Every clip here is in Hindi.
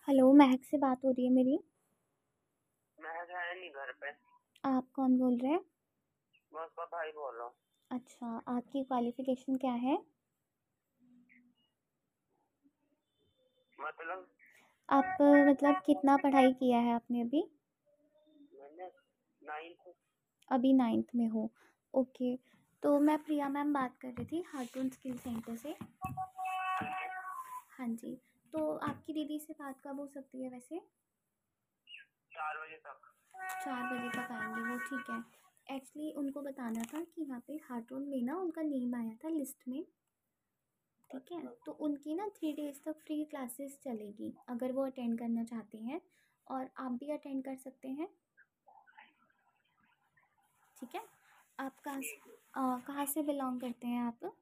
हेलो, महक से बात हो रही है मेरी। मैं है नहीं घर पे। आप कौन बोल रहे हैं? मैं उसका भाई बोल रहा हूँ। अच्छा, आपकी क्वालिफ़िकेशन क्या है? मतलब आप मतलब कितना पढ़ाई किया है आपने अभी? मैंने 9th। अभी 9th में हो। ओके, तो मैं प्रिया मैम बात कर रही थी हार्टून स्किल सेंटर से। हाँ जी, तो आपकी दीदी से बात कब हो सकती है वैसे? 4 बजे तक। 4 बजे तक आएंगे वो, ठीक है। एक्चुअली उनको बताना था कि यहाँ पे हार्टून में ना उनका नेम आया था लिस्ट में। ठीक है, अच्छा। तो उनकी ना 3 डेज़ तक फ्री क्लासेस चलेगी अगर वो अटेंड करना चाहते हैं, और आप भी अटेंड कर सकते हैं। ठीक है, आप ठीक है। कहाँ से बिलोंग करते हैं आप?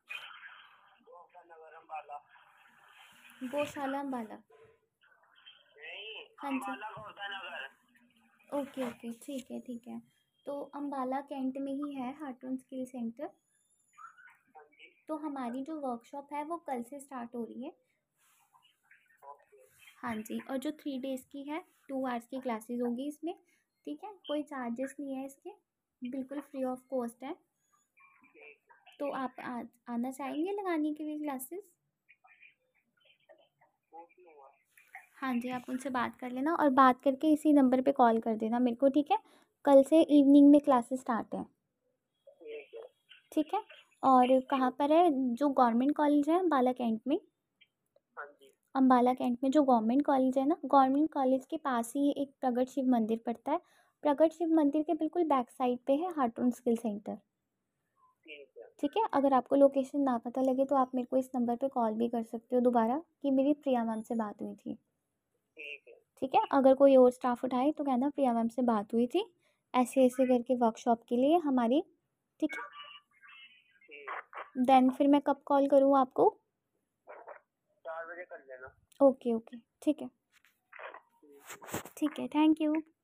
नगर अम्बाला। गौशाला अम्बाला। नहीं, हाँ जी। अम्बाला गौता नगर। ओके ओके, ठीक है ठीक है। तो अम्बाला कैंट में ही है हार्टून स्किल सेंटर। हाँ जी। तो हमारी जो वर्कशॉप है वो कल से स्टार्ट हो रही है। ओके। हाँ जी, और जो 3 डेज़ की है, 2 आवर्स की क्लासेस होगी इसमें। ठीक है, कोई चार्जेस नहीं है इसके, बिल्कुल फ्री ऑफ कॉस्ट है। ठीक है। तो आप आना चाहेंगे लगाने के लिए क्लासेस? पूछ लूंगा। हाँ जी, आप उनसे बात कर लेना और बात करके इसी नंबर पे कॉल कर देना मेरे को, ठीक है? कल से इवनिंग में क्लासेस स्टार्ट हैं। ठीक है। ठीक है, और कहाँ पर है? जो गवर्नमेंट कॉलेज है अम्बाला कैंट में। हाँ जी। अम्बाला कैंट में जो गवर्नमेंट कॉलेज है ना, गवर्नमेंट कॉलेज के पास ही एक प्रगट शिव मंदिर पड़ता है। प्रगट शिव मंदिर के बिल्कुल बैक साइड पे है हार्टून स्किल सेंटर। ठीक है। ठीक है, अगर आपको लोकेशन ना पता लगे तो आप मेरे को इस नंबर पे कॉल भी कर सकते हो दोबारा कि मेरी प्रिया मैम से बात हुई थी। ठीक है। ठीक है, अगर कोई और स्टाफ उठाए तो कहना प्रिया मैम से बात हुई थी ऐसे ऐसे करके वर्कशॉप के लिए हमारी। ठीक है, ठीक। देन फिर मैं कब कॉल करूँ आपको? 4 बजे कर लेना। ओके ओके, ठीक है। ठीक। ठीक है, थैंक यू।